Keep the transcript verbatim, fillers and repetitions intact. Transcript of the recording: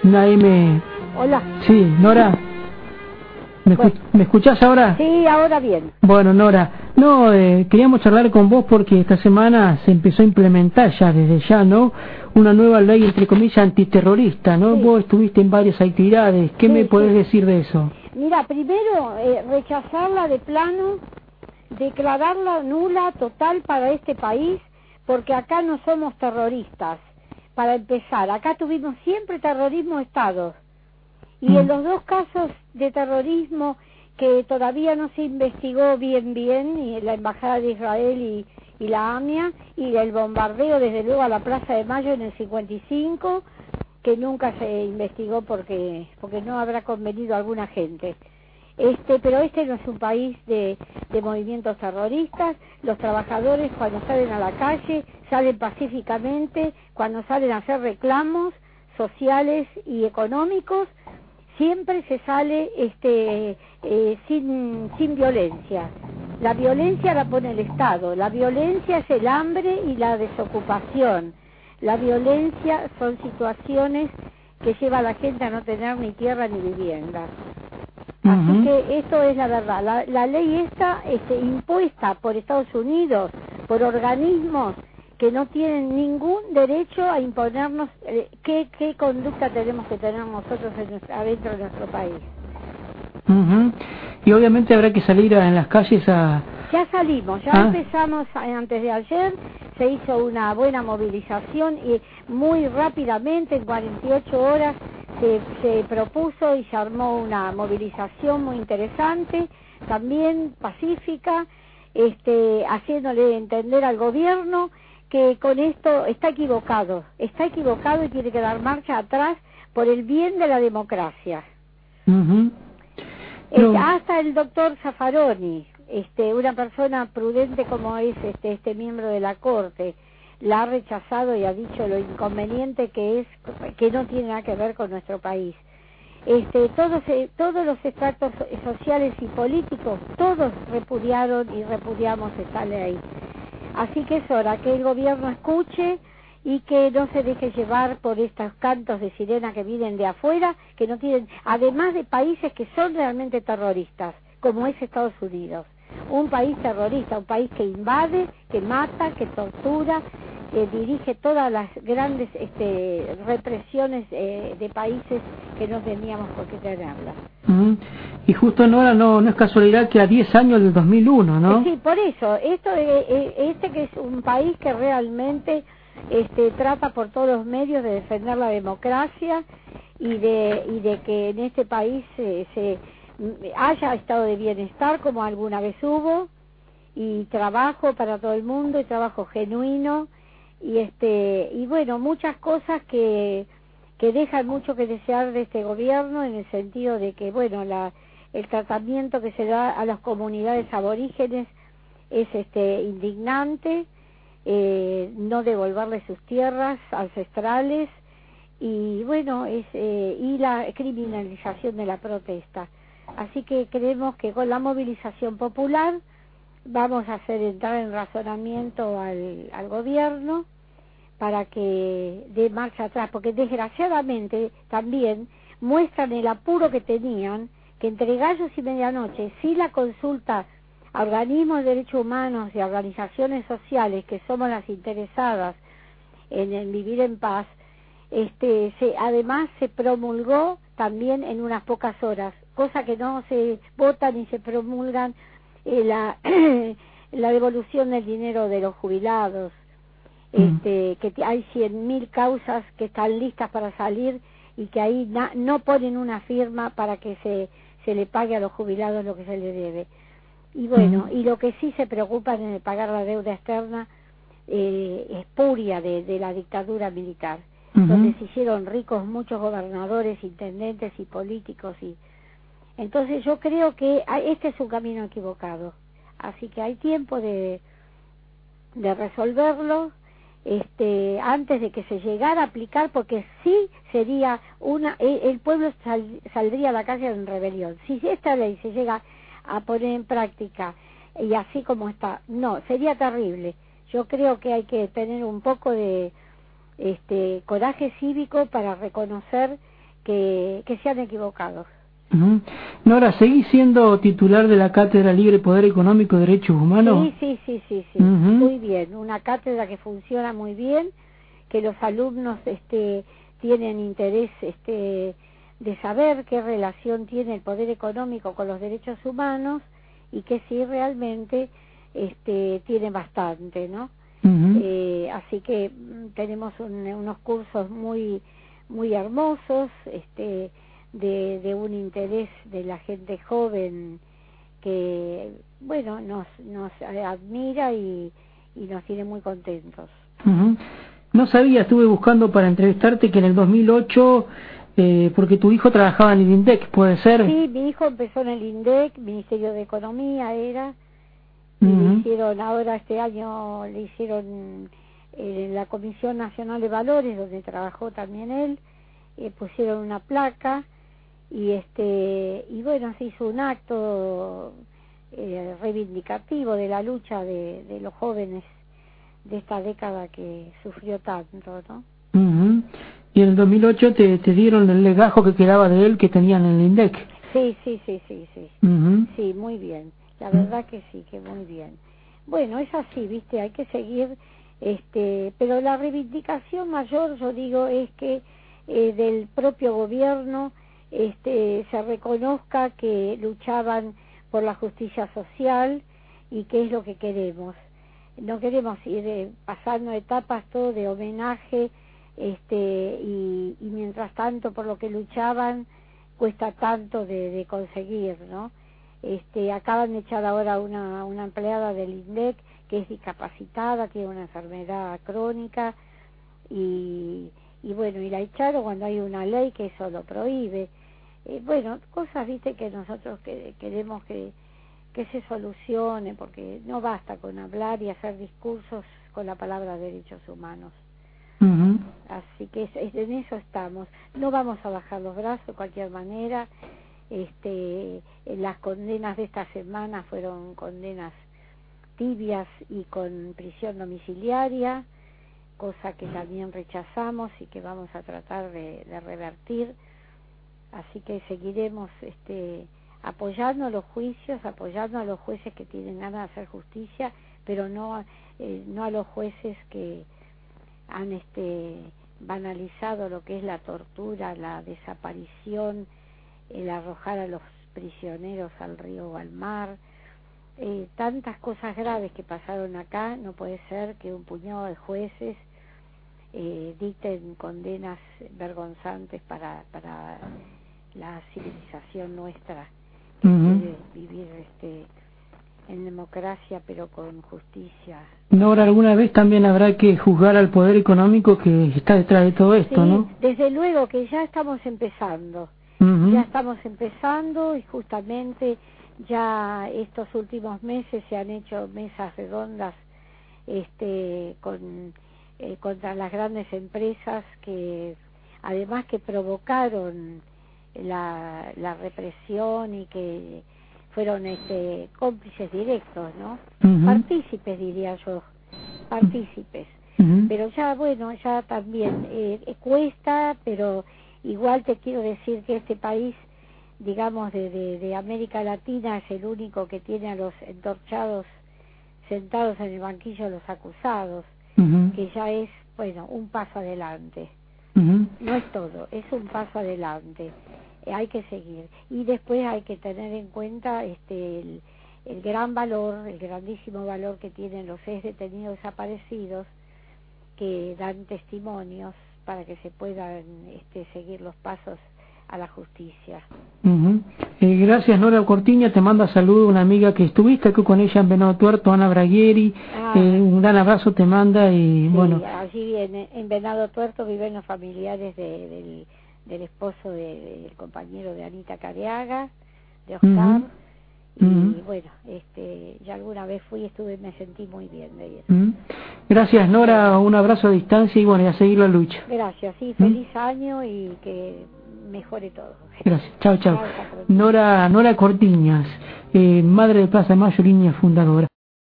Nadie me... Hola. Sí, Nora. ¿Me, Bueno. escu ¿Me escuchás ahora? Sí, ahora bien. Bueno, Nora, no, eh, queríamos charlar con vos porque esta semana se empezó a implementar ya, desde ya, ¿no? Una nueva ley, entre comillas, antiterrorista, ¿no? Sí. Vos estuviste en varias actividades. ¿Qué Sí, me podés sí. decir de eso? Mira, primero, eh, rechazarla de plano, declararla nula total para este país, porque acá no somos terroristas. Para empezar, acá tuvimos siempre terrorismo de Estado. Y Mm. en los dos casos de terrorismo que todavía no se investigó bien bien, y la Embajada de Israel y, y la AMIA, y el bombardeo desde luego a la Plaza de Mayo en el cincuenta y cinco, que nunca se investigó porque porque no habrá convenido a alguna gente. Este, pero este no es un país de, de movimientos terroristas. Los trabajadores cuando salen a la calle salen pacíficamente, cuando salen a hacer reclamos sociales y económicos, siempre se sale este eh, sin sin violencia. La violencia la pone el Estado, la violencia es el hambre y la desocupación. La violencia son situaciones que lleva a la gente a no tener ni tierra ni vivienda. Así Uh-huh. que esto es la verdad. La, la ley esta este, impuesta por Estados Unidos, por organismos que no tienen ningún derecho a imponernos eh, qué, qué conducta tenemos que tener nosotros en nuestra, adentro de nuestro país. Uh-huh. Y obviamente habrá que salir a, en las calles a... Ya salimos, ya ¿Ah? empezamos antes de ayer, se hizo una buena movilización y muy rápidamente, en cuarenta y ocho horas, se, se propuso y se armó una movilización muy interesante, también pacífica, este, haciéndole entender al gobierno que con esto está equivocado, está equivocado y tiene que dar marcha atrás por el bien de la democracia. Uh-huh. No. No. Hasta el doctor Zaffaroni, este, una persona prudente como es este, este miembro de la Corte, la ha rechazado y ha dicho lo inconveniente que es, que no tiene nada que ver con nuestro país. Este, todos, eh, todos los estratos sociales y políticos, todos repudiaron y repudiamos esta ley. Así que es hora que el gobierno escuche y que no se deje llevar por estos cantos de sirena que vienen de afuera, que no tienen, además de países que son realmente terroristas, como es Estados Unidos. Un país terrorista, un país que invade, que mata, que tortura, que dirige todas las grandes este, represiones eh, de países que no teníamos por qué tenerlas. Uh-huh. Y justo Nora, no, no es casualidad que a diez años del dos mil uno, ¿no? Sí, por eso, esto, eh, este que es un país que realmente este, trata por todos los medios de defender la democracia y de, y de que en este país eh, se haya estado de bienestar como alguna vez hubo, y trabajo para todo el mundo y trabajo genuino, y este y bueno, muchas cosas que que dejan mucho que desear de este gobierno, en el sentido de que bueno, la el tratamiento que se da a las comunidades aborígenes es este indignante, eh, no devolverles sus tierras ancestrales, y bueno, es eh, y la criminalización de la protesta. Así que creemos que con la movilización popular vamos a hacer entrar en razonamiento al, al gobierno para que dé marcha atrás, porque desgraciadamente también muestran el apuro que tenían, que entre gallos y medianoche, si la consulta a organismos de derechos humanos y a organizaciones sociales, que somos las interesadas en el vivir en paz, este, se, además se promulgó también en unas pocas horas, cosa que no se vota ni se promulgan eh, la, la devolución del dinero de los jubilados, este, que hay cien mil causas que están listas para salir y que ahí na, no ponen una firma para que se, se le pague a los jubilados lo que se les debe. Y bueno, y lo que sí se preocupan en pagar la deuda externa eh, espuria de, de la dictadura militar, uh-huh, donde se hicieron ricos muchos gobernadores, intendentes y políticos, y entonces yo creo que este es un camino equivocado, así que hay tiempo de, de resolverlo este antes de que se llegara a aplicar, porque sí sería una el, el pueblo sal, saldría a la calle en rebelión si esta ley se llega a poner en práctica y así como está. No, sería terrible. Yo creo que hay que tener un poco de este coraje cívico para reconocer que, que se han equivocado. Uh-huh. Nora, ¿seguís siendo titular de la Cátedra Libre Poder Económico y Derechos Humanos? Sí, sí, sí, sí, sí. Uh-huh. Muy bien, una cátedra que funciona muy bien, que los alumnos este, tienen interés este, de saber qué relación tiene el poder económico con los derechos humanos y que sí realmente este, tiene bastante, ¿no? Uh-huh. Eh, así que mm, tenemos un, unos cursos muy, muy hermosos, este, de, de un interés de la gente joven que, bueno, nos, nos admira y, y nos tiene muy contentos. Uh-huh. No sabía, estuve buscando para entrevistarte que en el dos mil ocho, eh, porque tu hijo trabajaba en el INDEC, ¿puede ser? Sí, mi hijo empezó en el INDEC, Ministerio de Economía era, y uh-huh. le hicieron, ahora este año le hicieron eh, en la Comisión Nacional de Valores, donde trabajó también él, eh, pusieron una placa, y este y bueno, se hizo un acto eh, reivindicativo de la lucha de, de los jóvenes de esta década que sufrió tanto, ¿no? Uh-huh. Y en el dos mil ocho te, te dieron el legajo que quedaba de él que tenían en el INDEC. Sí, sí, sí, sí, sí. Uh-huh. Sí, muy bien. La verdad que sí, que muy bien. Bueno, es así, ¿viste? Hay que seguir, este, pero la reivindicación mayor, yo digo, es que eh, del propio gobierno este, se reconozca que luchaban por la justicia social y que es lo que queremos. No queremos ir eh, pasando etapas todo de homenaje este, y, y mientras tanto por lo que luchaban cuesta tanto de, de conseguir, ¿no? Este, acaban de echar ahora una, una empleada del INDEC que es discapacitada, tiene una enfermedad crónica y, y bueno, y la echaron cuando hay una ley que eso lo prohíbe. Eh, bueno, cosas, viste, que nosotros que, queremos que, que se solucione, porque no basta con hablar y hacer discursos con la palabra derechos humanos. Uh-huh. Así que es, es, en eso estamos. No vamos a bajar los brazos de cualquier manera. Este, las condenas de esta semana fueron condenas tibias y con prisión domiciliaria, cosa que también rechazamos y que vamos a tratar de, de revertir. Así que seguiremos este, apoyando los juicios, apoyando a los jueces que tienen ganas de hacer justicia, pero no, eh, no a los jueces que han este, banalizado lo que es la tortura, la desaparición, el arrojar a los prisioneros al río o al mar. Eh, tantas cosas graves que pasaron acá, no puede ser que un puñado de jueces eh, dicten condenas vergonzantes para, para la civilización nuestra, que uh-huh. quiere vivir este, en democracia pero con justicia. Nora, alguna vez también habrá que juzgar al poder económico que está detrás de todo esto, sí, ¿no? Desde luego que ya estamos empezando, uh-huh. ya estamos empezando y justamente ya estos últimos meses se han hecho mesas redondas este, con, eh, contra las grandes empresas que además que provocaron la, la represión y que fueron este, cómplices directos, ¿no? Uh-huh. Partícipes, diría yo, partícipes. Uh-huh. Pero ya, bueno, ya también eh, cuesta, pero igual te quiero decir que este país, digamos, de, de, de América Latina es el único que tiene a los entorchados sentados en el banquillo de los acusados, uh-huh. que ya es, bueno, un paso adelante. Uh-huh. No es todo, es un paso adelante. Eh, hay que seguir. Y después hay que tener en cuenta este el, el gran valor, el grandísimo valor que tienen los seis detenidos desaparecidos, que dan testimonios para que se puedan este, seguir los pasos a la justicia. Uh-huh. eh, gracias, Nora Cortiña, te manda saludos una amiga que estuviste aquí con ella en Venado Tuerto, Ana Braguieri, ah, eh, un gran abrazo te manda y sí, bueno. Allí en, en Venado Tuerto viven los familiares de, del, del esposo de, del compañero de Anita Careaga, de Oscar, uh-huh. y uh-huh. bueno, este, ya alguna vez fui y estuve, me sentí muy bien de ir. Uh-huh. Gracias, Nora, un abrazo a distancia y bueno, y a seguir la lucha. Gracias, sí, feliz uh-huh. año y que mejore todo. Gracias, chao, chao. Nora, Nora Cortiñas, eh, madre de Plaza de Mayo, línea fundadora.